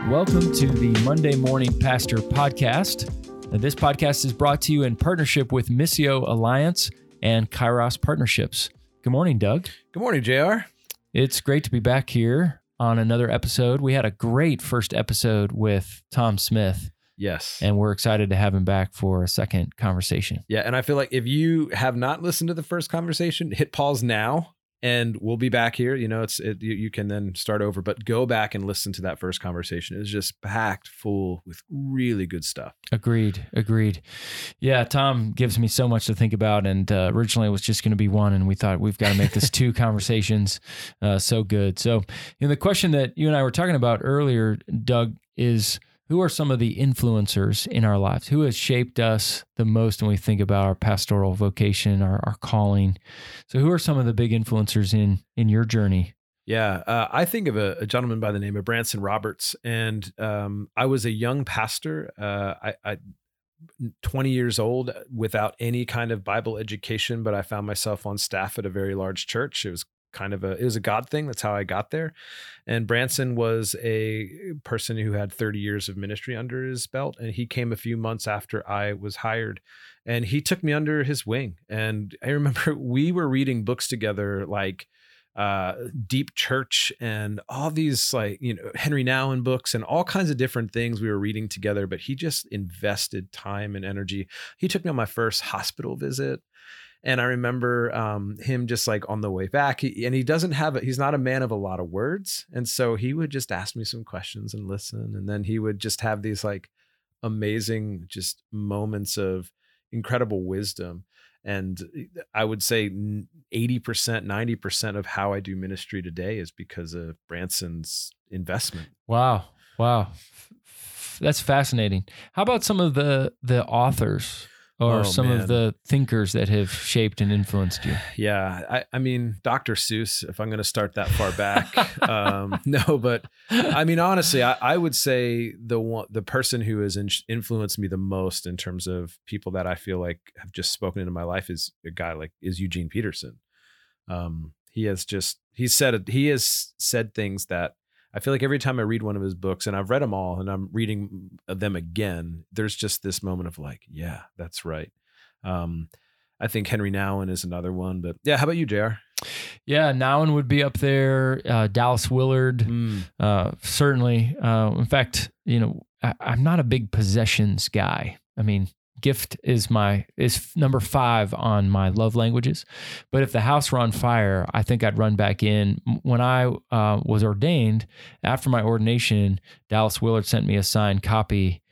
Welcome to the Monday Morning Pastor Podcast. This podcast is brought to you in partnership with Missio Alliance and Kairos Partnerships. Good morning, Doug. Good morning, JR. It's great to be back here on another episode. We had a great first episode with Tom Smith. Yes. And we're excited to have him back for a second conversation. Yeah, and I feel like if you have not listened to the first conversation, hit pause now and we'll be back here. You know, you can then start over, but go back and listen to that first conversation. It was just packed full with really good stuff. Agreed. Yeah, Tom gives me so much to think about, and originally it was just going to be one, and we thought we've got to make this two conversations. So good. So, the question that you and I were talking about earlier, Doug, is who are some of the influencers in our lives? Who has shaped us the most when we think about our pastoral vocation, our calling? So who are some of the big influencers in your journey? Yeah, I think of a gentleman by the name of Branson Roberts, and I was a young pastor. I 20 years old without any kind of Bible education, but I found myself on staff at a very large church. It was a God thing. That's how I got there. And Branson was a person who had 30 years of ministry under his belt. And he came a few months after I was hired, and he took me under his wing. And I remember we were reading books together, like Deep Church and all these Henry Nouwen books and all kinds of different things we were reading together. But he just invested time and energy. He took me on my first hospital visit. And I remember him just like on the way back, he's not a man of a lot of words. And so he would just ask me some questions and listen. And then he would just have these like amazing just moments of incredible wisdom. And I would say 80%, 90% of how I do ministry today is because of Branson's investment. Wow. That's fascinating. How about some of the authors or some of the thinkers that have shaped and influenced you? Yeah. I mean, Dr. Seuss, if I'm going to start that far back. No, but I mean, honestly, I would say the person who has influenced me the most in terms of people that I feel like have just spoken into my life is Eugene Peterson. He has said things that I feel like every time I read one of his books, and I've read them all and I'm reading them again, there's just this moment of like, yeah, that's right. I think Henry Nouwen is another one, but yeah. How about you, JR? Yeah, Nouwen would be up there. Dallas Willard, certainly. In fact, I'm not a big possessions guy. I mean, gift is number 5 on my love languages. But if the house were on fire, I think I'd run back in. When I was ordained, after my ordination, Dallas Willard sent me a signed copy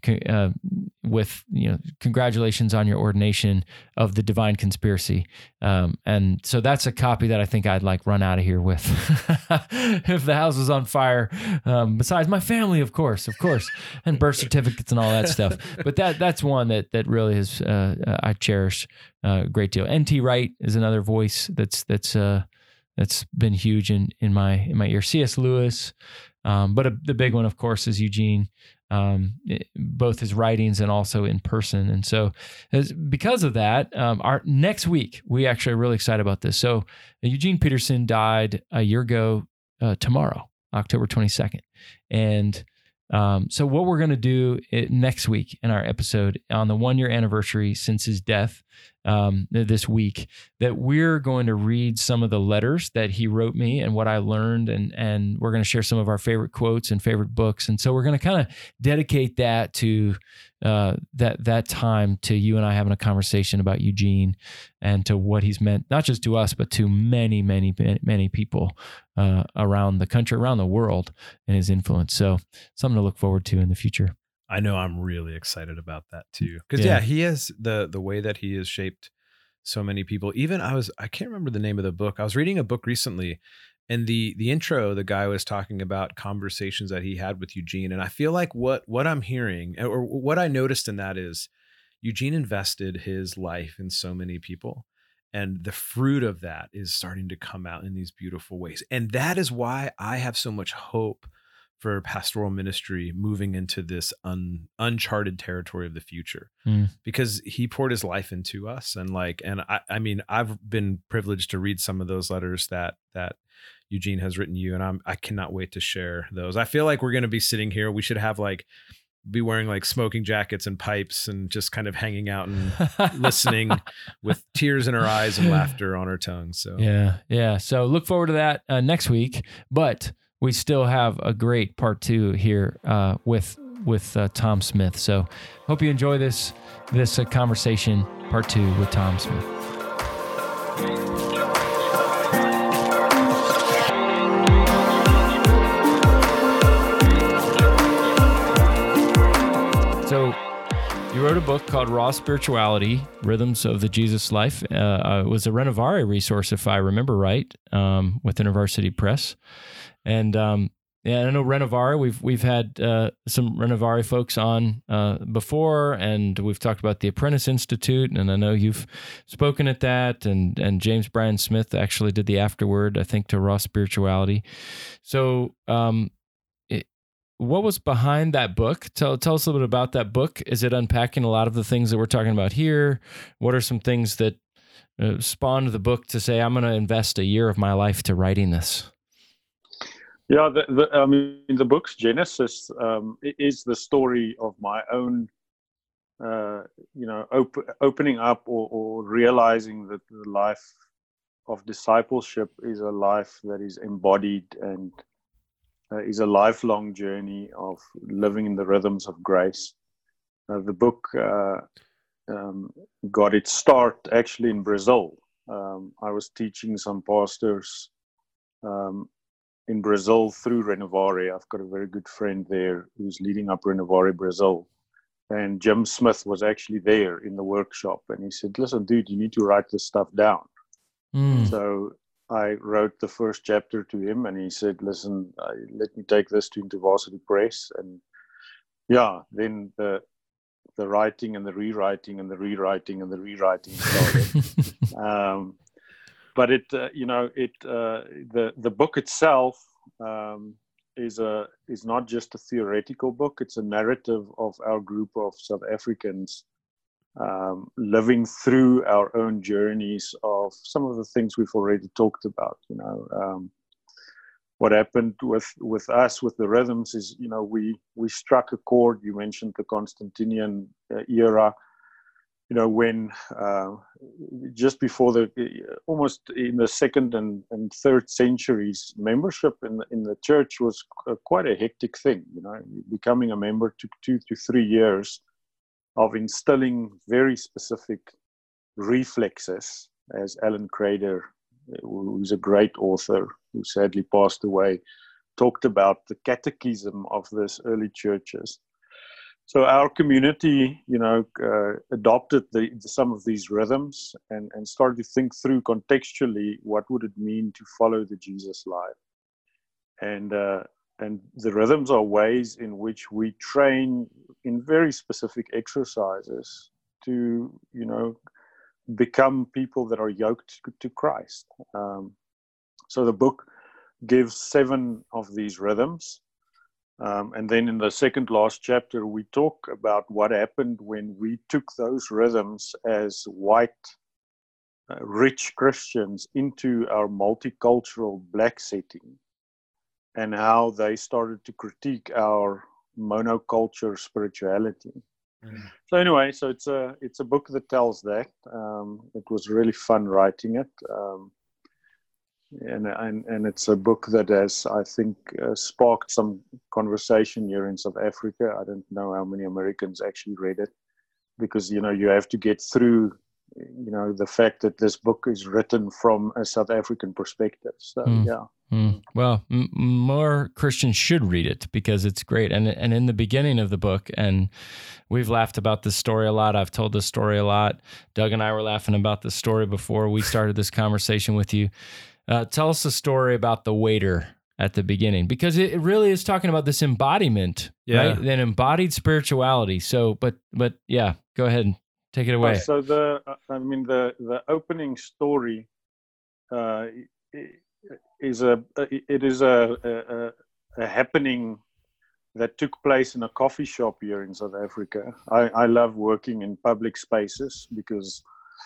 with, congratulations on your ordination of The Divine Conspiracy. And so that's a copy that I think I'd like run out of here with if the house was on fire, besides my family, of course, and birth certificates and all that stuff. But that's one that really is, I cherish a great deal. N.T. Wright is another voice that's been huge in my ear. C.S. Lewis. But the big one, of course, is Eugene, both his writings and also in person. And so because of that, our next week, we actually are really excited about this. So Eugene Peterson died a year ago tomorrow, October 22nd. And so what we're going to do next week in our episode on the 1-year anniversary since his death, this week, that we're going to read some of the letters that he wrote me and what I learned, and we're going to share some of our favorite quotes and favorite books. And so we're going to kind of dedicate that to that time to you and I having a conversation about Eugene and to what he's meant, not just to us, but to many, many, many people around the country, around the world, and his influence. So something to look forward to in the future. I know I'm really excited about that too. Because he has the way that he has shaped so many people. Even I can't remember the name of the book. I was reading a book recently, and the intro, the guy was talking about conversations that he had with Eugene. And I feel like what I'm hearing, or what I noticed in that, is Eugene invested his life in so many people. And the fruit of that is starting to come out in these beautiful ways. And that is why I have so much hope for pastoral ministry moving into this uncharted territory of the future, because he poured his life into us. And I mean, I've been privileged to read some of those letters that Eugene has written you, and I cannot wait to share those. I feel like we're going to be sitting here. We should have be wearing smoking jackets and pipes and just kind of hanging out and listening with tears in our eyes and laughter on our tongues. So yeah. So look forward to that next week, but we still have a great part 2 here with Tom Smith. So hope you enjoy this conversation, part 2 with Tom Smith. So you wrote a book called Raw Spirituality, Rhythms of the Jesus Life. It was a Renovare resource, if I remember right, with InterVarsity Press. And I know Renovare. We've had some Renovare folks on before, and we've talked about the Apprentice Institute, and I know you've spoken at that, and James Bryan Smith actually did the afterword, I think, to Raw Spirituality. So what was behind that book? Tell us a little bit about that book. Is it unpacking a lot of the things that we're talking about here? What are some things that spawned the book to say, I'm going to invest a year of my life to writing this? Yeah, the book's genesis is the story of my own, opening up or realizing that the life of discipleship is a life that is embodied and is a lifelong journey of living in the rhythms of grace. The book got its start actually in Brazil. I was teaching some pastors in Brazil through Renovare. I've got a very good friend there who's leading up Renovare Brazil. And Jim Smith was actually there in the workshop. And he said, listen, dude, you need to write this stuff down. So I wrote the first chapter to him, and he said, listen, let me take this to InterVarsity Press. And then the writing and the rewriting and the rewriting and the rewriting started. But the book itself is not just a theoretical book. It's a narrative of our group of South Africans living through our own journeys of some of the things we've already talked about. What happened with us with the rhythms is, we struck a chord. You mentioned the Constantinian era. When just before almost in the second and third centuries, membership in the church was quite a hectic thing. Becoming a member took 2 to 3 years of instilling very specific reflexes, as Alan Crader, who's a great author who sadly passed away, talked about the catechism of these early churches. So our community, adopted some of these rhythms and started to think through contextually what would it mean to follow the Jesus life. And the rhythms are ways in which we train in very specific exercises to, become people that are yoked to Christ. So the book gives 7 of these rhythms. And then in the second last chapter, we talk about what happened when we took those rhythms as white, rich Christians into our multicultural black setting, and how they started to critique our monoculture spirituality. So anyway, it's a book that tells that. It was really fun writing it. And it's a book that has, I think, sparked some conversation here in South Africa. I don't know how many Americans actually read it, because, you have to get through, the fact that this book is written from a South African perspective. So, Well, more Christians should read it because it's great. And in the beginning of the book, and we've laughed about this story a lot. I've told this story a lot. Doug and I were laughing about this story before we started this conversation with you. Tell us a story about the waiter at the beginning, because it really is talking about this embodiment, right? An embodied spirituality. So, but yeah, go ahead and take it away. So the opening story is a happening that took place in a coffee shop here in South Africa. I love working in public spaces because,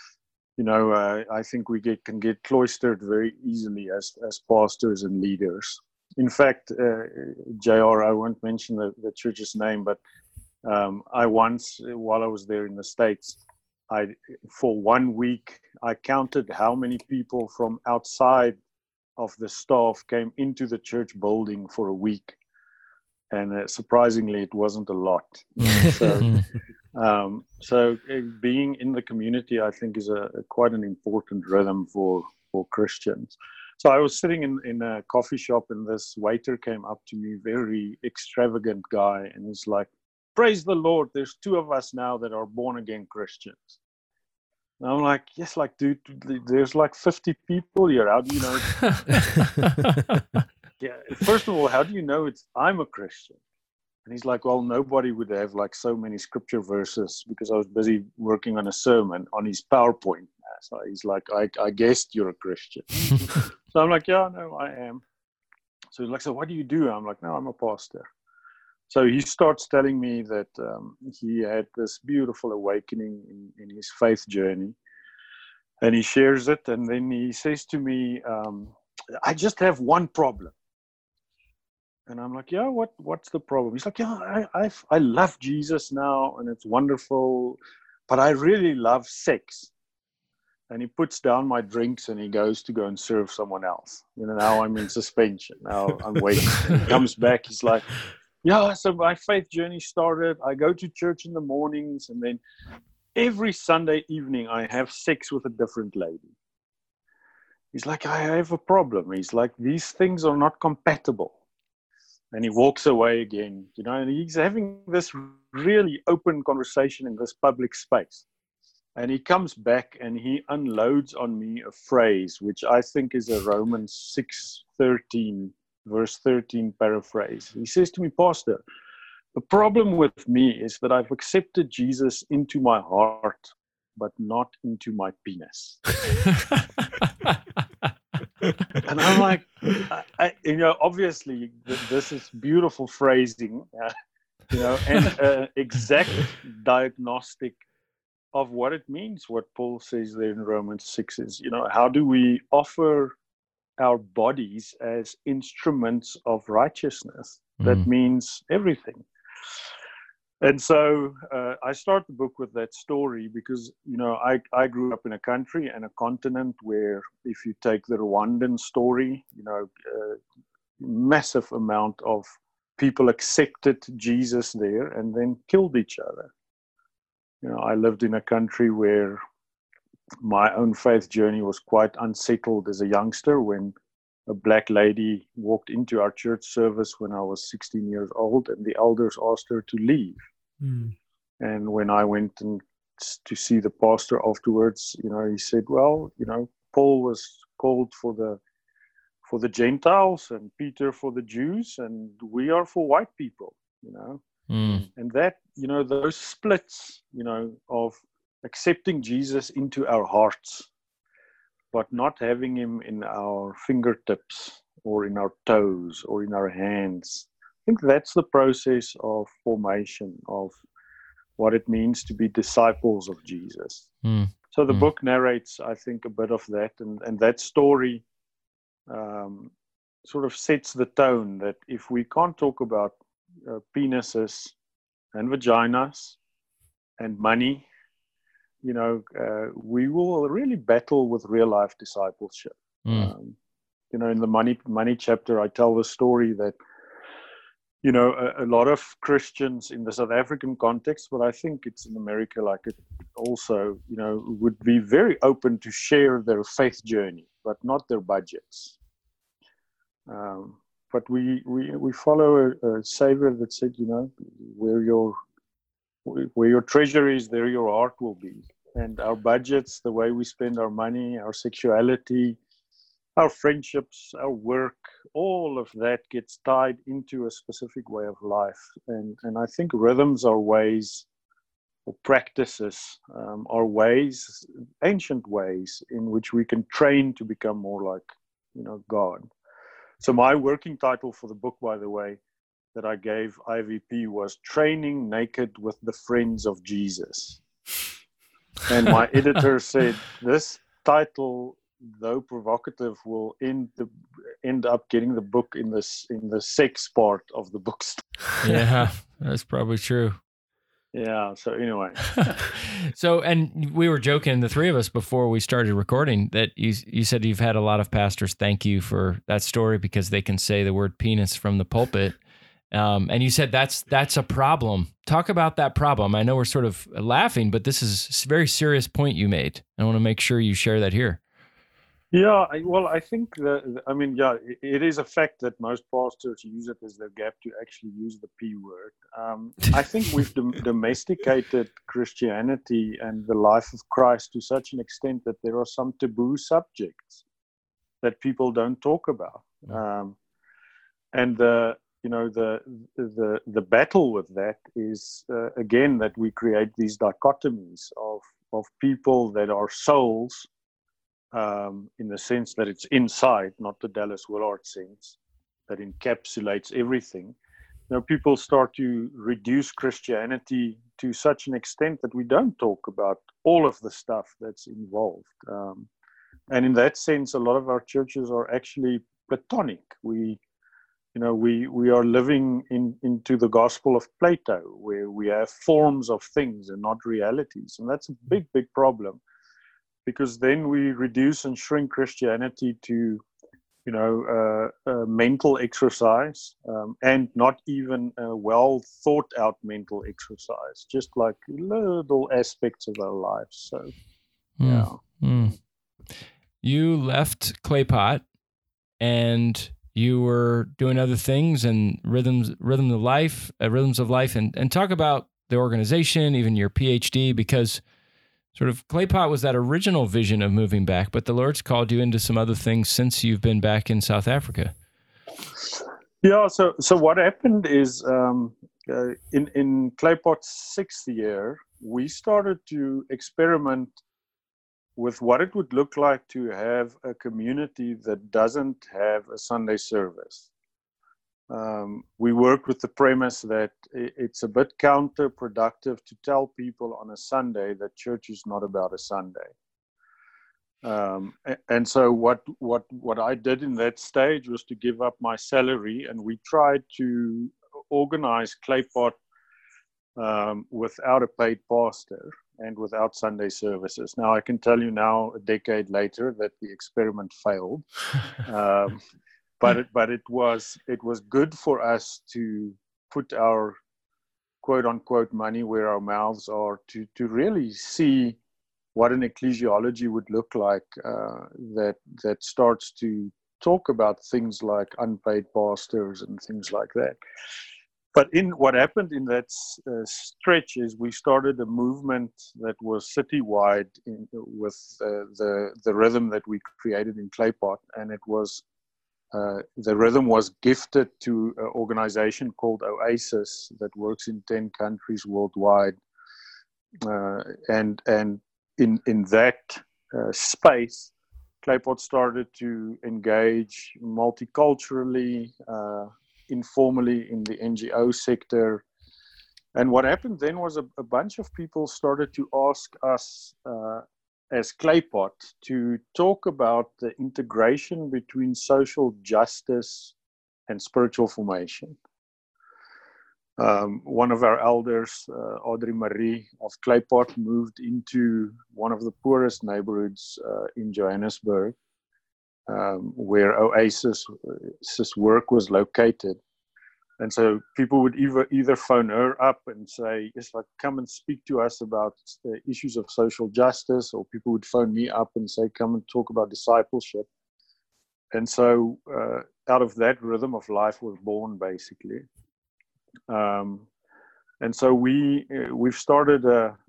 I think we can get cloistered very easily as pastors and leaders. In fact, JR, I won't mention the church's name, but I once, while I was there in the States, for 1 week, I counted how many people from outside of the staff came into the church building for a week. And surprisingly, it wasn't a lot. So being in the community, I think, is quite an important rhythm for Christians. So I was sitting in a coffee shop, and this waiter came up to me, very extravagant guy, and he's like, "Praise the Lord, there's 2 of us now that are born-again Christians." And I'm like, "Yes, like, dude, there's like 50 people here. How do you know?" Yeah, first of all, how do you know I'm a Christian? And he's like, "Well, nobody would have like so many scripture verses because I was busy working on a sermon on his PowerPoint." So he's like, I guessed you're a Christian." So I'm like, "Yeah, no, I am." So he's like, "So what do you do?" I'm like, "No, I'm a pastor." So he starts telling me that he had this beautiful awakening in his faith journey. And he shares it. And then he says to me, "I just have one problem." And I'm like, "Yeah, what's the problem?" He's like, "Yeah, I love Jesus now, and it's wonderful, but I really love sex." And he puts down my drinks and he goes to go and serve someone else. Now I'm in suspension. Now I'm waiting. And he comes back. He's like, "Yeah, so my faith journey started. I go to church in the mornings, and then every Sunday evening I have sex with a different lady." He's like, "I have a problem." He's like, "These things are not compatible." And he walks away again, and he's having this really open conversation in this public space. And he comes back and he unloads on me a phrase, which I think is a Romans 6:13, verse 13 paraphrase. He says to me, "Pastor, the problem with me is that I've accepted Jesus into my heart, but not into my penis." And I'm like, obviously this is beautiful phrasing, and exact diagnostic of what it means, what Paul says there in Romans 6 is, how do we offer our bodies as instruments of righteousness? That means everything. And so I start the book with that story because, I grew up in a country and a continent where, if you take the Rwandan story, massive amount of people accepted Jesus there and then killed each other. I lived in a country where my own faith journey was quite unsettled as a youngster when a black lady walked into our church service when I was 16 years old, and the elders asked her to leave. And when I went to see the pastor afterwards, he said, "Well, Paul was called for the Gentiles and Peter for the Jews, and we are for white people, And that, those splits, of accepting Jesus into our hearts, but not having him in our fingertips or in our toes or in our hands. I think that's the process of formation of what it means to be disciples of Jesus. So the book narrates, I think, a bit of that. And that story sort of sets the tone that if we can't talk about penises and vaginas and money, we will really battle with real life discipleship. In the money chapter, I tell the story that, a lot of Christians in the South African context, but I think it's in America like it also, would be very open to share their faith journey, but not their budgets. But we follow a Savior that said, where your treasure is, there your heart will be. And our budgets, the way we spend our money, our sexuality, our friendships, our work, all of that gets tied into a specific way of life. And I think rhythms are ways, or practices are ways, ancient ways, in which we can train to become more like, God. So my working title for the book, by the way, that I gave IVP was Training Naked with the Friends of Jesus. And my editor said, this title, though provocative, will end up getting the book in the sex part of the book. Yeah, that's probably true. Yeah. So anyway. So, and we were joking, the three of us, before we started recording, that you said you've had a lot of pastors thank you for that story because they can say the word penis from the pulpit. And you said that's a problem. Talk about that problem. I know we're sort of laughing, but this is a very serious point you made. I want to make sure you share that here. Yeah, I think it is a fact that most pastors use it as their gap to actually use the P word. I think we've domesticated Christianity and the life of Christ to such an extent that there are some taboo subjects that people don't talk about. And the battle with that is again that we create these dichotomies of people that are souls. In the sense that it's inside, not the Dallas Willard sense, that encapsulates everything. People start to reduce Christianity to such an extent that we don't talk about all of the stuff that's involved. And in that sense, a lot of our churches are actually Platonic. We are living into the gospel of Plato, where we have forms of things and not realities. And that's a big, big problem. Because then we reduce and shrink Christianity to, mental exercise, and not even a well thought out mental exercise, just like little aspects of our lives. So, yeah. You left Claypot, and you were doing other things and rhythms of life, and talk about the organization, even your PhD, because sort of Claypot was that original vision of moving back, but the Lord's called you into some other things since you've been back in South Africa. Yeah, so what happened is in Claypot's 6th year, we started to experiment with what it would look like to have a community that doesn't have a Sunday service. We worked with the premise that it's a bit counterproductive to tell people on a Sunday that church is not about a Sunday. And so what I did in that stage was to give up my salary, and we tried to organize Claypot without a paid pastor and without Sunday services. Now, I can tell you now, a decade later, that the experiment failed. But it was good for us to put our quote unquote money where our mouths are, to really see what an ecclesiology would look like that starts to talk about things like unpaid pastors and things like that. But in what happened in that stretch is we started a movement that was citywide with the rhythm that we created in Claypot, and it was. The rhythm was gifted to an organization called Oasis that works in 10 countries worldwide. And in that space, Claypot started to engage multiculturally, informally in the NGO sector. And what happened then was a bunch of people started to ask us as Claypot to talk about the integration between social justice and spiritual formation. One of our elders, Audrey Marie of Claypot, moved into one of the poorest neighborhoods in Johannesburg, where Oasis's work was located. And so people would either phone her up and say, "It's like, come and speak to us about the issues of social justice," or people would phone me up and say, "Come and talk about discipleship." And so out of that rhythm of life was born, basically. And so we've started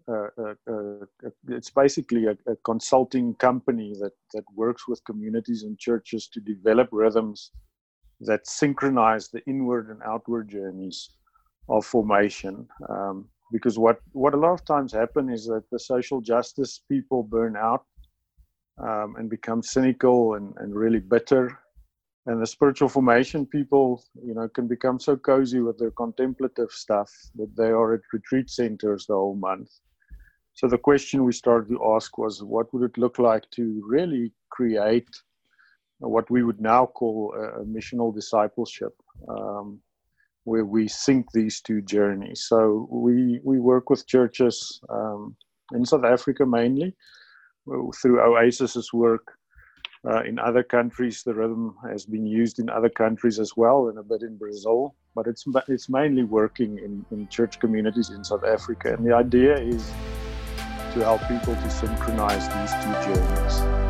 it's basically a consulting company that works with communities and churches to develop rhythms that synchronize the inward and outward journeys of formation. Because what a lot of times happen is that the social justice people burn out and become cynical and really bitter. And the spiritual formation people, can become so cozy with their contemplative stuff that they are at retreat centers the whole month. So the question we started to ask was, what would it look like to really create what we would now call a missional discipleship, where we sync these two journeys. So we work with churches in South Africa mainly, through Oasis's work. In other countries, the rhythm has been used in other countries as well, and a bit in Brazil, but it's mainly working in church communities in South Africa. And the idea is to help people to synchronize these two journeys.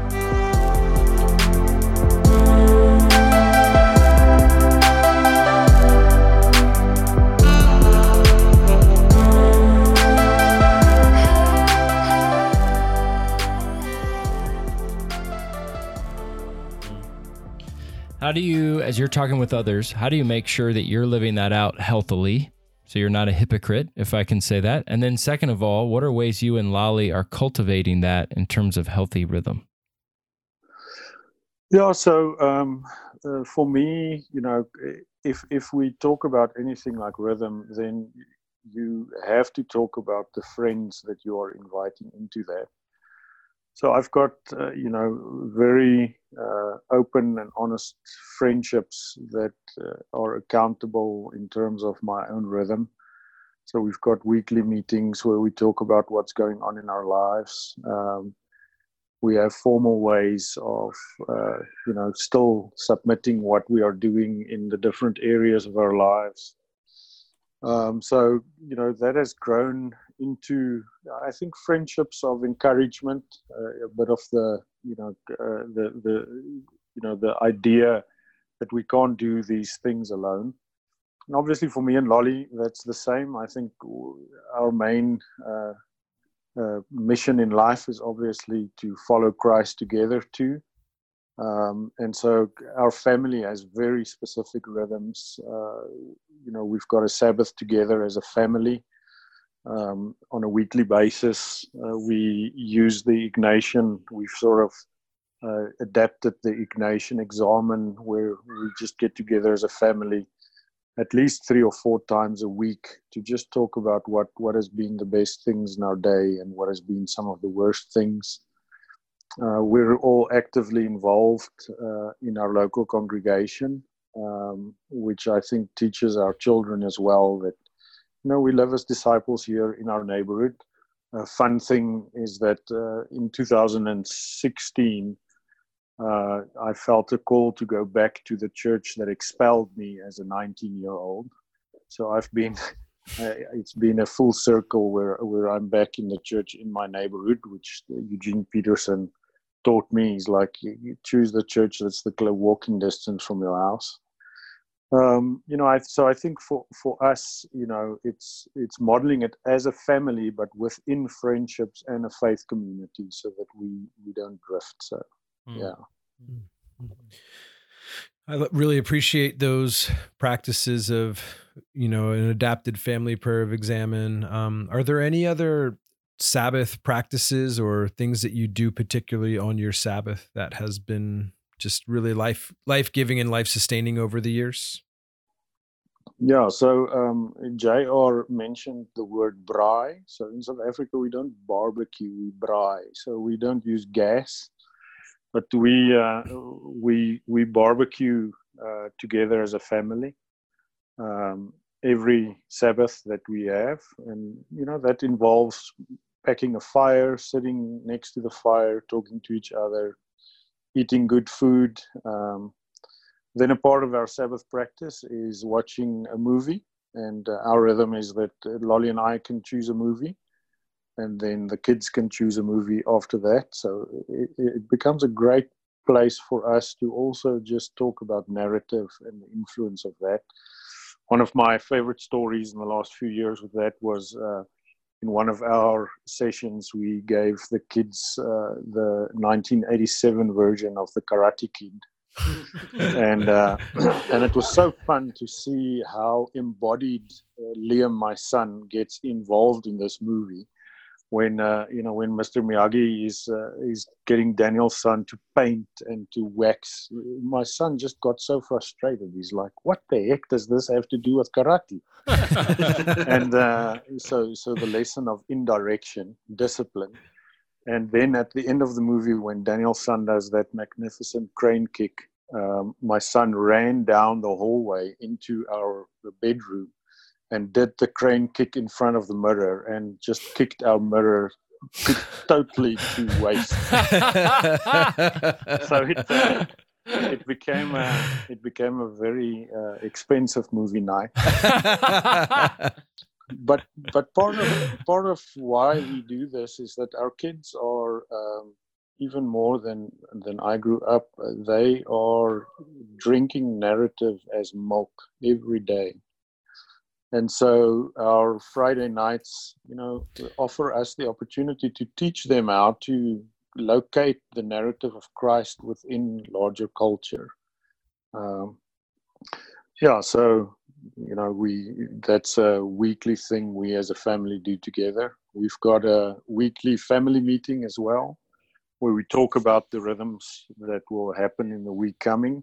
How do you, as you're talking with others, how do you make sure that you're living that out healthily, so you're not a hypocrite, if I can say that? And then second of all, what are ways you and Lolly are cultivating that in terms of healthy rhythm? Yeah, so for me, if we talk about anything like rhythm, then you have to talk about the friends that you are inviting into that. So I've got, very open and honest friendships that are accountable in terms of my own rhythm. So we've got weekly meetings where we talk about what's going on in our lives. We have formal ways of, still submitting what we are doing in the different areas of our lives. So, that has grown into, I think, friendships of encouragement, a bit of the idea that we can't do these things alone. And obviously for me and Lolly, that's the same. I think our main mission in life is obviously to follow Christ together too. And so our family has very specific rhythms. We've got a Sabbath together as a family on a weekly basis. We use the Ignatian. We've sort of adapted the Ignatian examen, where we just get together as a family at least 3 or 4 times a week to just talk about what has been the best things in our day and what has been some of the worst things. We're all actively involved in our local congregation, which I think teaches our children as well that, we live as disciples here in our neighborhood. A fun thing is that in 2016, I felt a call to go back to the church that expelled me as a 19-year-old. So I've been, it's been a full circle where I'm back in the church in my neighborhood, which Eugene Peterson taught me. He's like, you choose the church that's the walking distance from your house. So I think for us, it's modeling it as a family, but within friendships and a faith community, so that we don't drift. So, yeah. I really appreciate those practices of, an adapted family prayer of examen. Are there any other Sabbath practices or things that you do particularly on your Sabbath that has been just really life-giving and life-sustaining over the years? Yeah, so JR mentioned the word braai. So in South Africa, we don't barbecue, we braai. So we don't use gas, but we barbecue together as a family every Sabbath that we have. And, that involves packing a fire, sitting next to the fire, talking to each other, eating good food. Then a part of our Sabbath practice is watching a movie. And our rhythm is that Lolly and I can choose a movie, and then the kids can choose a movie after that. So it becomes a great place for us to also just talk about narrative and the influence of that. One of my favorite stories in the last few years with that was in one of our sessions, we gave the kids the 1987 version of the Karate Kid. And it was so fun to see how embodied Liam, my son, gets involved in this movie. when when Mr. Miyagi is getting Daniel's son to paint and to wax. My son just got so frustrated. He's like, "What the heck does this have to do with karate?" And so the lesson of indirection, discipline. And then at the end of the movie, when Daniel's son does that magnificent crane kick, my son ran down the hallway into our bedroom and did the crane kick in front of the mirror and just kicked our mirror totally to waste. So it became a very expensive movie night. But part of why we do this is that our kids are even more than I grew up. They are drinking narrative as milk every day. And so our Friday nights, offer us the opportunity to teach them how to locate the narrative of Christ within larger culture. So, that's a weekly thing we as a family do together. We've got a weekly family meeting as well, where we talk about the rhythms that will happen in the week coming.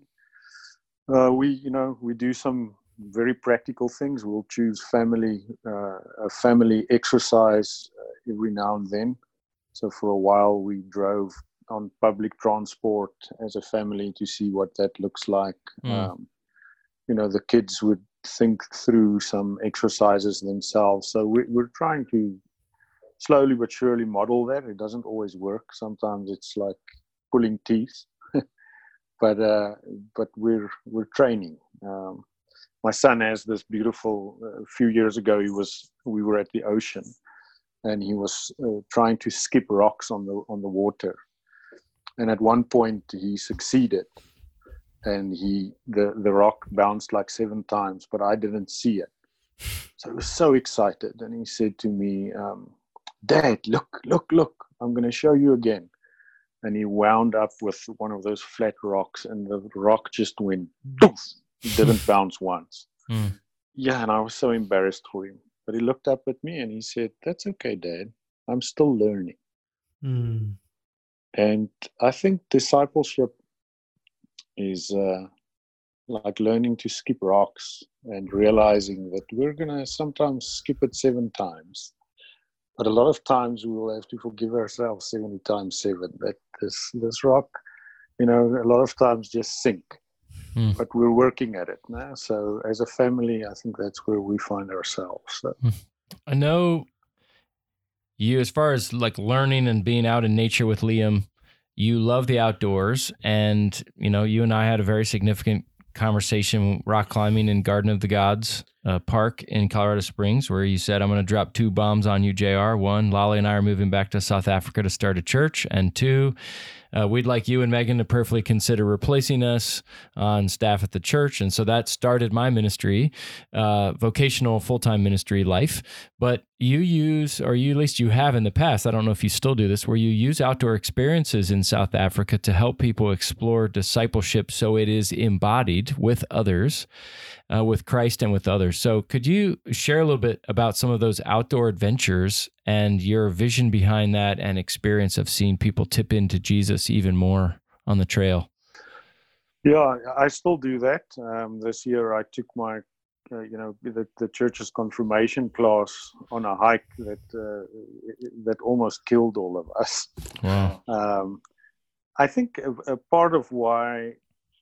We do some very practical things. We'll choose a family exercise every now and then. So for a while we drove on public transport as a family to see what that looks like. The kids would think through some exercises themselves. So we're trying to slowly but surely model that. It doesn't always work. Sometimes it's like pulling teeth, but we're training. My son has this beautiful. A few years ago, we were at the ocean, and he was trying to skip rocks on the water. And at one point, he succeeded, and the rock bounced like 7 times, but I didn't see it. So he was so excited, and he said to me, "Dad, look! I'm going to show you again." And he wound up with one of those flat rocks, and the rock just went doof. It didn't bounce once. Yeah, and I was so embarrassed for him. But he looked up at me and he said, "That's okay, Dad. I'm still learning." And I think discipleship is like learning to skip rocks and realizing that we're going to sometimes skip it 7 times. But a lot of times we will have to forgive ourselves 70 times 7. That this rock, a lot of times just sink. But we're working at it now. So as a family, I think that's where we find ourselves. So. I know you, as far as like learning and being out in nature with Liam, you love the outdoors. And, you and I had a very significant conversation rock climbing in Garden of the Gods Park in Colorado Springs, where you said, "I'm going to drop 2 bombs on you, JR. 1, Lolly and I are moving back to South Africa to start a church. And 2, we'd like you and Megan to prayerfully consider replacing us on staff at the church." And so that started my ministry, vocational full-time ministry life. But you use, or you at least you have in the past, I don't know if you still do this, where you use outdoor experiences in South Africa to help people explore discipleship so it is embodied with others, with Christ and with others. So could you share a little bit about some of those outdoor adventures and your vision behind that and experience of seeing people tip into Jesus even more on the trail? Yeah, I still do that. This year I took my, the church's confirmation class on a hike that almost killed all of us. Wow. I think a part of why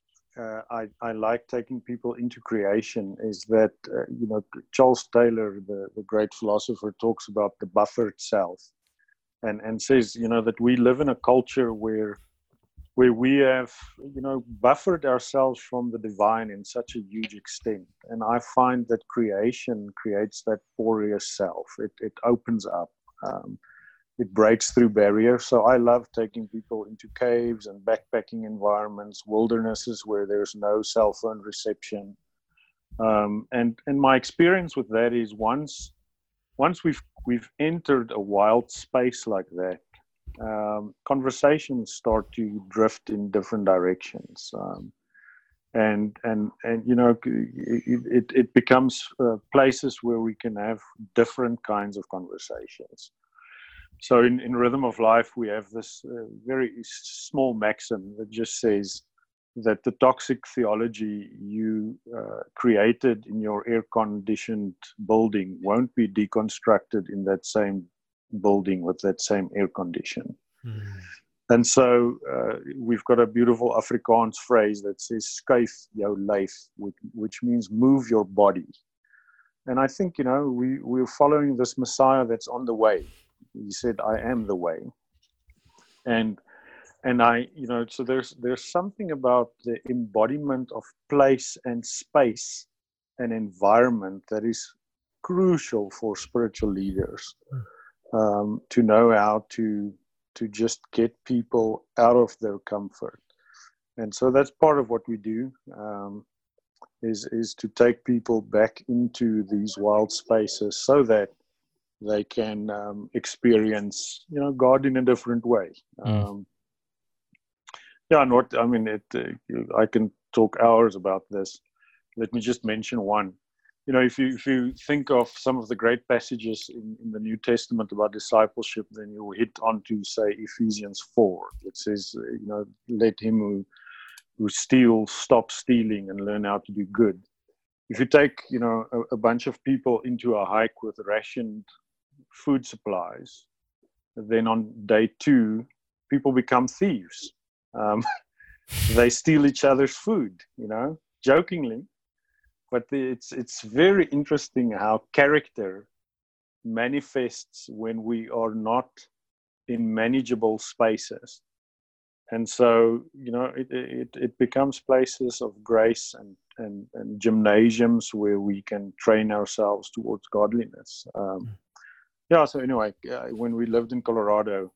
I like taking people into creation is that, Charles Taylor, the great philosopher, talks about the buffered self and says, that we live in a culture where we have, buffered ourselves from the divine in such a huge extent. And I find that creation creates that porous self. It opens up. It breaks through barriers. So I love taking people into caves and backpacking environments, wildernesses where there's no cell phone reception. And my experience with that is once we've entered a wild space like that, conversations start to drift in different directions. And it becomes places where we can have different kinds of conversations. So in Rhythm of Life, we have this very small maxim that just says that the toxic theology you created in your air-conditioned building won't be deconstructed in that same building with that same air condition. Mm. And so we've got a beautiful Afrikaans phrase that says "skuif jou lyf," which means move your body. And I think, we're following this Messiah that's on the way. He said, "I am the way." And I, so there's something about the embodiment of place and space and environment that is crucial for spiritual leaders, to know how to just get people out of their comfort. And so that's part of what we do, is to take people back into these wild spaces so that they can experience, God in a different way. I can talk hours about this. Let me just mention one. If you think of some of the great passages in the New Testament about discipleship, then you'll hit onto, say, Ephesians 4. It says, let him who steals stop stealing and learn how to do good. If you take, a bunch of people into a hike with rationed food supplies, then on day 2, people become thieves. They steal each other's food, jokingly. But it's very interesting how character manifests when we are not in manageable spaces. And so, it becomes places of grace and gymnasiums where we can train ourselves towards godliness. So anyway, when we lived in Colorado,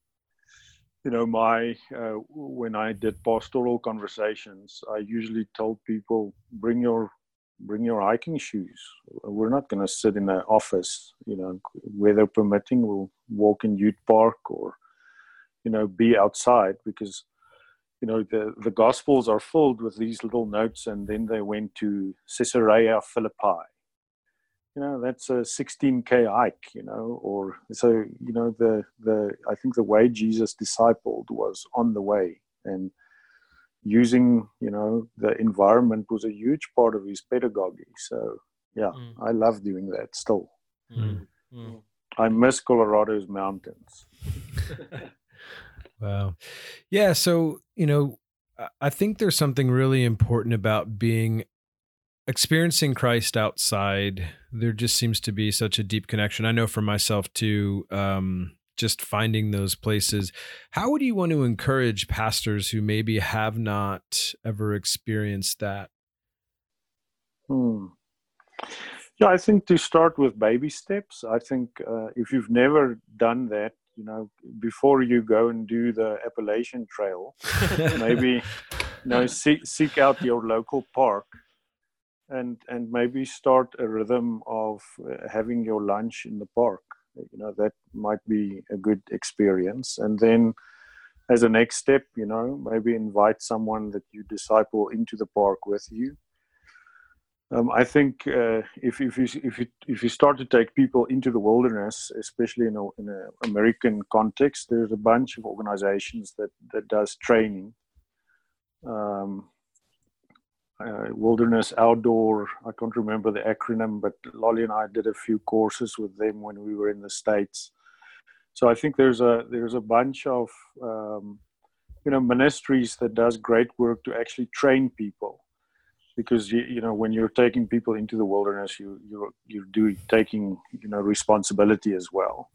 when I did pastoral conversations, I usually told people, bring your hiking shoes. We're not going to sit in an office, weather permitting. We'll walk in Ute Park or, be outside, because, the Gospels are filled with these little notes. And then they went to Caesarea Philippi. That's a 16K hike, or so, I think the way Jesus discipled was on the way, and using, the environment was a huge part of his pedagogy. So, I love doing that still. I miss Colorado's mountains. Wow. Yeah. So, I think there's something really important about experiencing Christ outside. There just seems to be such a deep connection. I know for myself too, just finding those places. How would you want to encourage pastors who maybe have not ever experienced that? Yeah, I think to start with baby steps. I think if you've never done that, before you go and do the Appalachian Trail, maybe seek out your local park and maybe start a rhythm of having your lunch in the park. That might be a good experience. And then as a next step, maybe invite someone that you disciple into the park with you. I think if you start to take people into the wilderness, especially in an American context, there's a bunch of organizations that does training. Wilderness Outdoor, I can't remember the acronym, but Lolly and I did a few courses with them when we were in the States. So I think there's a bunch of ministries that does great work to actually train people, because when you're taking people into the wilderness, you're taking responsibility as well.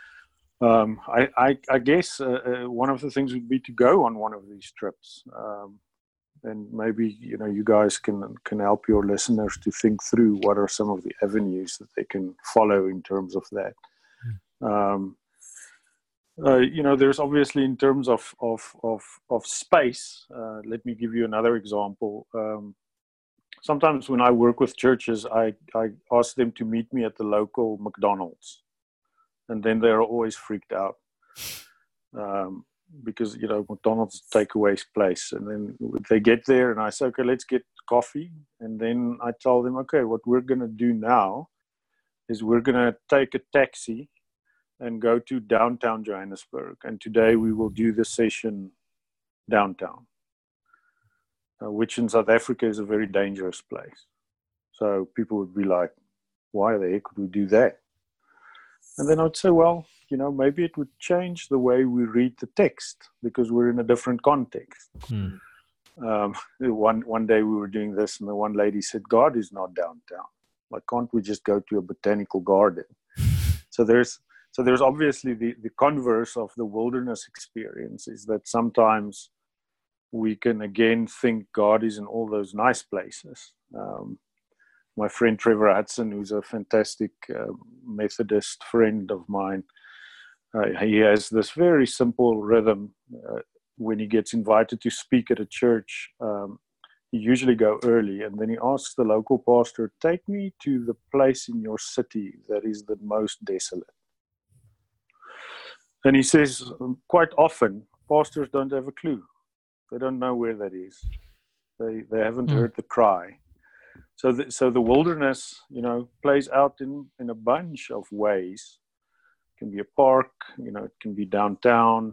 I guess one of the things would be to go on one of these trips. And maybe, you guys can help your listeners to think through what are some of the avenues that they can follow in terms of that. There's obviously, in terms of space, let me give you another example. Sometimes when I work with churches, I ask them to meet me at the local McDonald's, and then they're always freaked out. Because McDonald's takeaway place, and then they get there and I say, okay, let's get coffee, and then I tell them, okay, what we're going to do now is we're going to take a taxi and go to downtown Johannesburg. And today we will do the session downtown, which in South Africa is a very dangerous place. So people would be like, why the heck would we do that? And then I would say, well, maybe it would change the way we read the text because we're in a different context. One day we were doing this, and the one lady said, God is not downtown. Like, can't we just go to a botanical garden? So there's obviously the converse of the wilderness experience is that sometimes we can again think God is in all those nice places. My friend Trevor Hudson, who's a fantastic Methodist friend of mine, he has this very simple rhythm. When he gets invited to speak at a church, he usually go early, and then he asks the local pastor, take me to the place in your city that is the most desolate. And he says, quite often, pastors don't have a clue. They don't know where that is. They haven't heard the cry. So the wilderness, plays out in a bunch of ways. It can be a park, it can be downtown.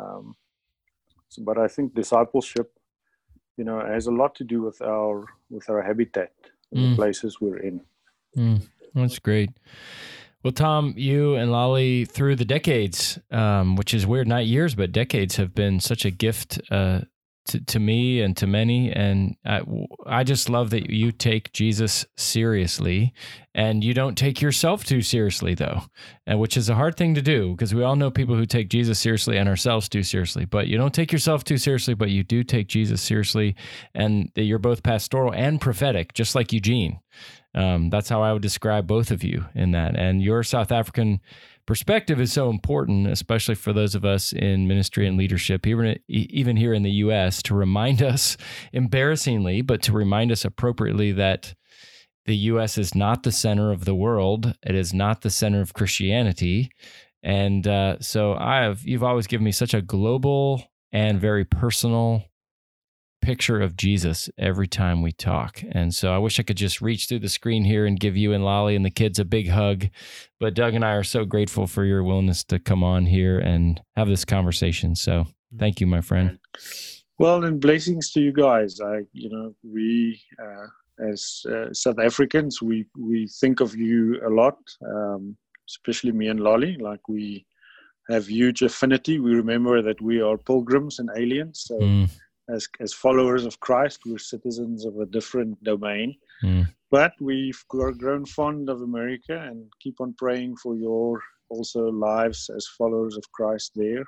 But I think discipleship, has a lot to do with our habitat, the places we're in. That's great. Well, Tom, you and Lolly, through the decades, which is weird, not years, but decades, have been such a gift to me and to many. And I just love that you take Jesus seriously, and you don't take yourself too seriously, though, and which is a hard thing to do, because we all know people who take Jesus seriously and ourselves too seriously. But you don't take yourself too seriously, but you do take Jesus seriously, and you're both pastoral and prophetic, just like Eugene. That's how I would describe both of you in that. And your South African perspective is so important, especially for those of us in ministry and leadership, even here in the U.S., to remind us, embarrassingly, but to remind us appropriately, that the U.S. is not the center of the world. It is not the center of Christianity. And so you've always given me such a global and very personal picture of Jesus every time we talk. And so I wish I could just reach through the screen here and give you and Lolly and the kids a big hug. But Doug and I are so grateful for your willingness to come on here and have this conversation. So thank you, my friend. Well, and blessings to you guys. We as South Africans, we think of you a lot, especially me and Lolly. Like, we have huge affinity. We remember that we are pilgrims and aliens. So as followers of Christ, we're citizens of a different domain. But we've grown fond of America and keep on praying for your also lives as followers of Christ there.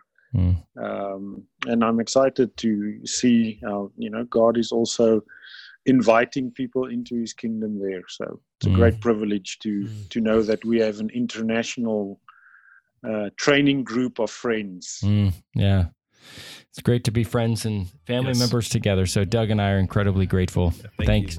And I'm excited to see how, God is also inviting people into his kingdom there. So it's a great privilege to know that we have an international training group of friends. Yeah. It's great to be friends and family members together. So Doug and I are incredibly grateful. Thanks.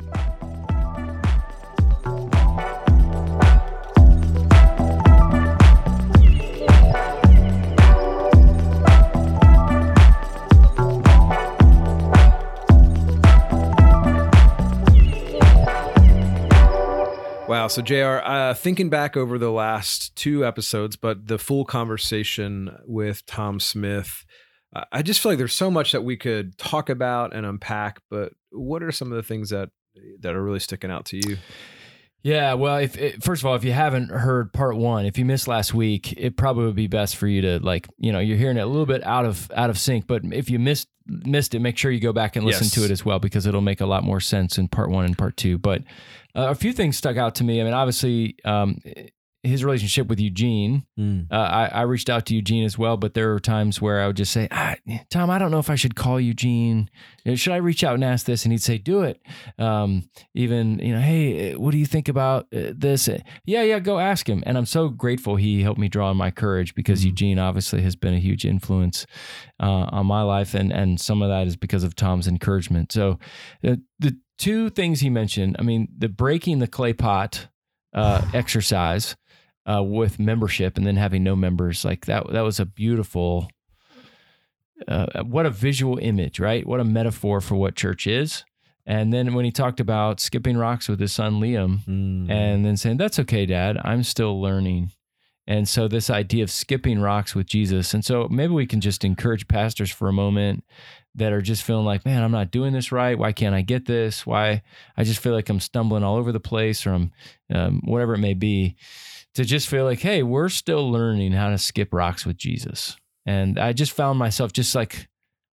Wow. So JR, thinking back over the last 2 episodes, but the full conversation with Tom Smith, I just feel like there's so much that we could talk about and unpack, but what are some of the things that are really sticking out to you? Yeah, well, first of all, if you haven't heard part 1, if you missed last week, it probably would be best for you to you're hearing it a little bit out of sync, but if you missed it, make sure you go back and listen to it as well, because it'll make a lot more sense in part 1 and part 2. But a few things stuck out to me. I mean, obviously, his relationship with Eugene, I reached out to Eugene as well, but there were times where I would just say, Tom, I don't know if I should call Eugene. Should I reach out and ask this? And he'd say, do it. Hey, what do you think about this? Yeah, go ask him. And I'm so grateful he helped me draw on my courage, because Eugene obviously has been a huge influence on my life. And some of that is because of Tom's encouragement. So the 2 things he mentioned, I mean, the breaking the clay pot exercise, with membership and then having no members, like that was a beautiful, what a visual image, right? What a metaphor for what church is. And then when he talked about skipping rocks with his son Liam, and then saying, that's okay, Dad, I'm still learning. And so this idea of skipping rocks with Jesus. And so maybe we can just encourage pastors for a moment that are just feeling like, man, I'm not doing this right. Why can't I get this? Why I just feel like I'm stumbling all over the place, or I'm whatever it may be, to just feel like, hey, we're still learning how to skip rocks with Jesus. And I just found myself just like,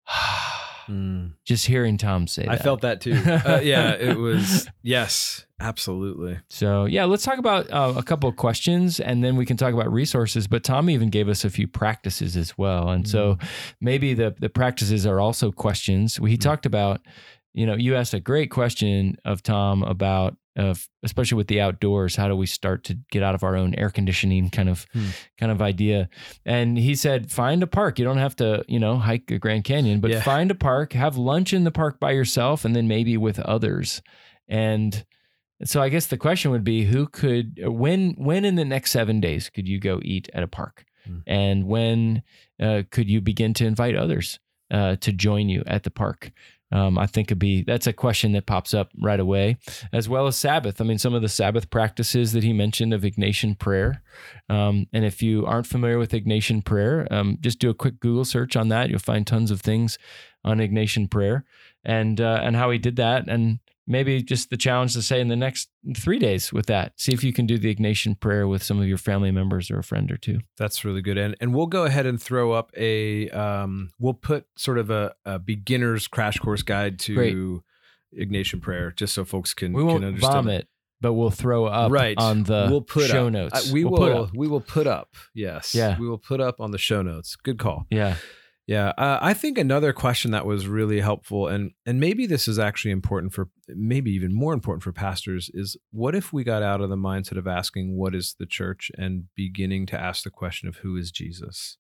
just hearing Tom say that. I felt that too. Yeah, it was, yes, absolutely. So yeah, let's talk about a couple of questions, and then we can talk about resources. But Tom even gave us a few practices as well. And so maybe the practices are also questions. He talked about, you asked a great question of Tom about, especially with the outdoors, how do we start to get out of our own air conditioning kind of idea? And he said, find a park. You don't have to, hike the Grand Canyon, but find a park, have lunch in the park by yourself, and then maybe with others. And so I guess the question would be, when in the next 7 days could you go eat at a park? And when could you begin to invite others to join you at the park? I think that's a question that pops up right away, as well as Sabbath. I mean, some of the Sabbath practices that he mentioned of Ignatian prayer. And if you aren't familiar with Ignatian prayer, just do a quick Google search on that. You'll find tons of things on Ignatian prayer and how he did that. And maybe just the challenge to say in the next 3 days with that, see if you can do the Ignatian prayer with some of your family members or a friend or two. That's really good. And we'll go ahead and throw up we'll put sort of a beginner's crash course guide to Ignatian prayer, just so folks can understand. Vomit, but we'll throw up on the show notes. We will put up. Yes. Yeah. We will put up on the show notes. Good call. Yeah. Yeah, I think another question that was really helpful, and maybe this is actually important maybe even more important for pastors, is what if we got out of the mindset of asking what is the church and beginning to ask the question of who is Jesus?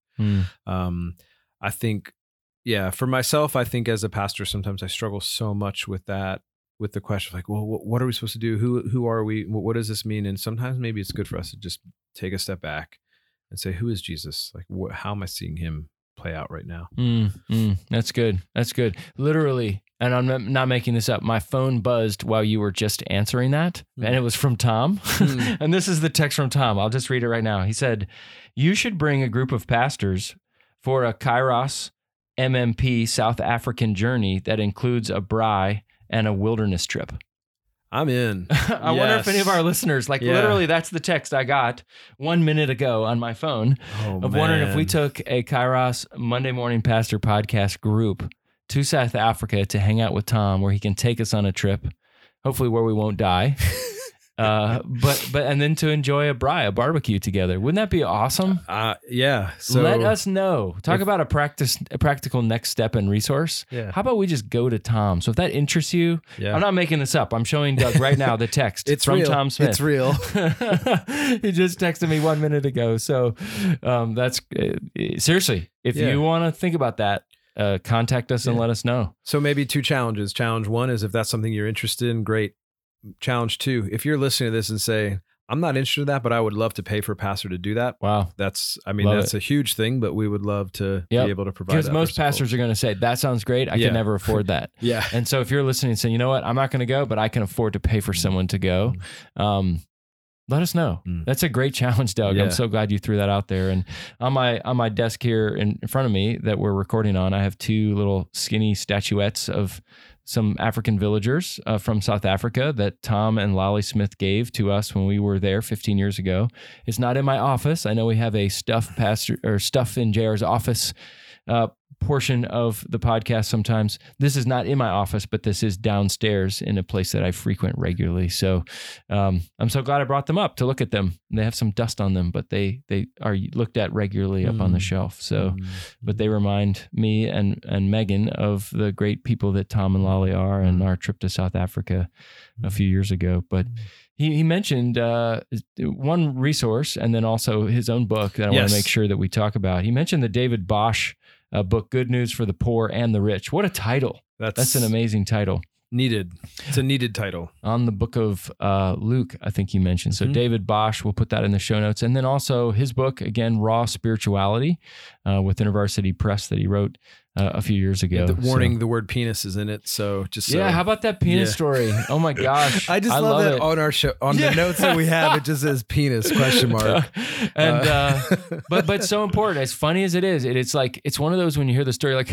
I think, for myself, I think as a pastor, sometimes I struggle so much with that, with the question of like, well, what are we supposed to do? Who are we? What does this mean? And sometimes maybe it's good for us to just take a step back and say, who is Jesus? Like, how am I seeing him play out right now? That's good. Literally, and I'm not making this up, my phone buzzed while you were just answering that, and it was from Tom. And this is the text from Tom. I'll just read it right now. He said, you should bring a group of pastors for a Kairos MMP South African journey that includes a braai and a wilderness trip. I'm in. I wonder if any of our listeners, literally that's the text I got 1 minute ago on my phone wondering if we took a Kairos Monday Morning Pastor podcast group to South Africa to hang out with Tom, where he can take us on a trip, hopefully where we won't die. And then to enjoy a barbecue together. Wouldn't that be awesome? Yeah. So let us know. Talk about a practical next step and resource. Yeah. How about we just go to Tom? So if that interests you, I'm not making this up. I'm showing Doug right now the text from real. Tom Smith. It's real. He just texted me 1 minute ago. So that's seriously, if you want to think about that, contact us and let us know. So maybe 2 challenges. Challenge 1 is if that's something you're interested in, great. Challenge 2, if you're listening to this and say, I'm not interested in that, but I would love to pay for a pastor to do that. Wow. That's a huge thing, but we would love to be able to provide that. Because most pastors are going to say, that sounds great. I can never afford that. Yeah. And so if you're listening and saying, you know what, I'm not going to go, but I can afford to pay for someone to go. Let us know. That's a great challenge, Doug. Yeah. I'm so glad you threw that out there. And on my desk here in front of me that we're recording on, I have 2 little skinny statuettes of some African villagers from South Africa that Tom and Lolly Smith gave to us when we were there 15 years ago. It's not in my office. I know we have a stuff in JR's office portion of the podcast sometimes. This is not in my office, but this is downstairs in a place that I frequent regularly. So I'm so glad I brought them up to look at them. They have some dust on them, but they are looked at regularly up on the shelf. So, but they remind me and Megan of the great people that Tom and Lolly are, and our trip to South Africa a few years ago. But he mentioned one resource and then also his own book that I want to make sure that we talk about. He mentioned the David Bosch book, Good News for the Poor and the Rich. What a title. That's an amazing title. Needed. It's a needed title. On the book of Luke, I think you mentioned. So David Bosch, we'll put that in the show notes. And then also his book, again, Raw Spirituality with InterVarsity Press that he wrote a few years ago. The warning, the word penis is in it. So just yeah, how about that penis story? Oh my gosh. I just love that on our show, on the notes that we have, it just says penis ? And but so important. As funny as it is, it's like, it's one of those when you hear the story, like,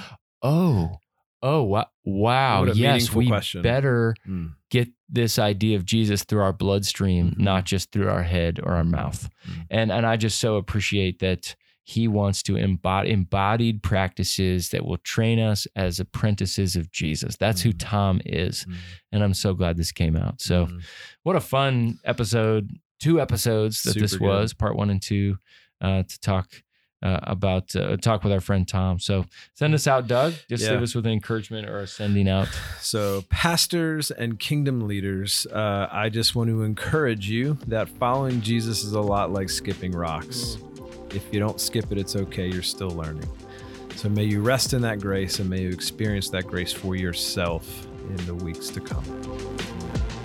wow. Yes, we better get this idea of Jesus through our bloodstream, not just through our head or our mouth. And I just so appreciate that he wants to embodied practices that will train us as apprentices of Jesus. That's who Tom is. And I'm so glad this came out. So what a fun episode, 2 episodes that this was, part 1 and 2, to talk talk with our friend Tom. So send us out, Doug. Just leave us with an encouragement or a sending out. So pastors and kingdom leaders, I just want to encourage you that following Jesus is a lot like skipping rocks. If you don't skip it, it's okay. You're still learning. So may you rest in that grace and may you experience that grace for yourself in the weeks to come. Amen.